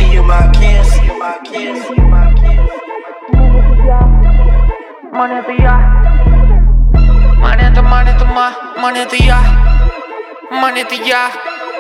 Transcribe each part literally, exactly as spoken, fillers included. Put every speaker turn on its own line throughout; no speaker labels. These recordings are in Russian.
you my kiss, you my kiss, you my kiss.
Монета я, монета, монета, ма, монета я, монета я.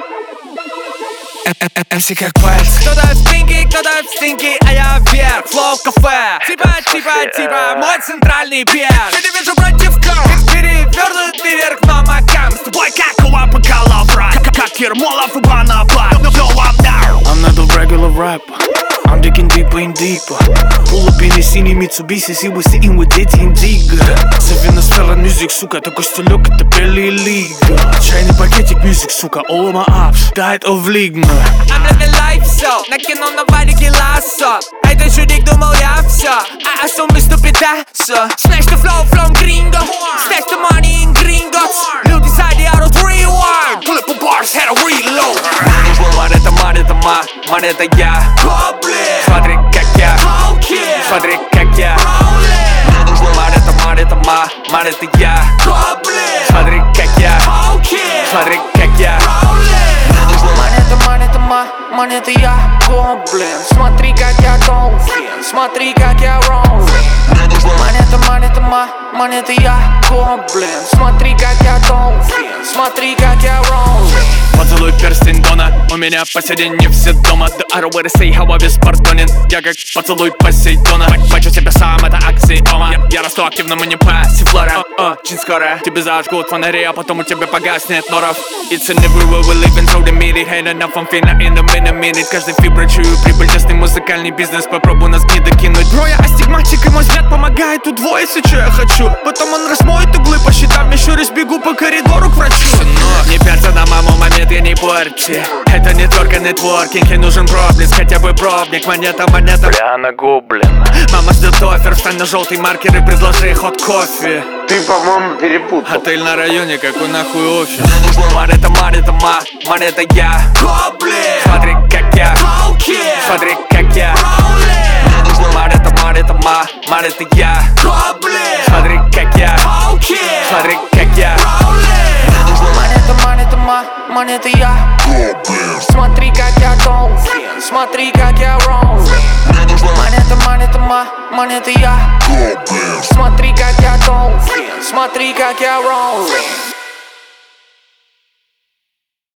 эм си как пальцы.
Кто-то в спинке, кто-то в стинке, а я вверх, флоу в кафе. Типа, типа, типа, мой центральный пир. Я не вижу против ком, перевернутый вверх, но макам. С тобой как у Апокалавра, как Ермолов и Банаба. No I'm now.
I'm not a regular rapper, I'm digging deeper and deeper. Pull up in a синий Mitsubishi, see we sitting with Diddy and Diga. Savina Stella Music, сука, такой стилек, это Белли Лига. Чайный пакетик Music, сука, all of my ops died of Ligma.
I'm living life so, накинул на валике лассо. А этот чудик думал я все, а суммы ступит Пикассо. Знаешь, что flow from gringo, stash the money in gringos. Люди сзади орут rewind, pull up a bars, had a reload. Монета, монета, ма, монета я. Смотри, как я, смотри, как я. Монета, монета, ма, монета я. Смотри, как я, смотри, как я.
Монета, монета, ма, монета я. Гоблин, смотри, как я долфин, смотри, как я роллин. Монета, монета, ма, монета я. Гоблин, смотри, как я долфин, смотри, как я роллин.
Поцелуй перстень Дона, у меня по сей день не все дома. The other way to say how I беспардонен. Я как поцелуй Посейдона. Бачу себя сам, это аксиома. Я, я расту активно, мы не пассивлора. Очень скоро тебе зажгут фонари, а потом у тебя погаснет норов. It's an everywhere we live in, so the meaty ain't enough, I'm finna in a minute, minute. Каждый фибра чую прибыль, честный музыкальный бизнес. Попробуй нас не докинуть. Бро, я астигматик, и мой взгляд помогает удвоиться, что я хочу. Потом он размоет углы по счетам, еще раз бегу по коридору к врачу. Сынок, не пялься на маму, момент я не порти. Это не только нетворкинг, ей нужен проблеск, хотя бы пробник. Монета, монета,
Бля, она гоблин.
мама ждет офер, встань на желтый маркер и предложи хот кофе.
Ты, по-моему, перепутал.
Отель на районе, какой нахуй офис.
Монета, монета, ма, монета я. Смотри, как я, смотри, как я. Монета, монета, ма, монета я. Смотри, как я, смотри, как я.
Монета, монета, ма, монета я. Смотри, как я долфин, смотри, как я роллин. Монета, монета, ма, монета я. Смотри, как я долфин, смотри, как я роллин.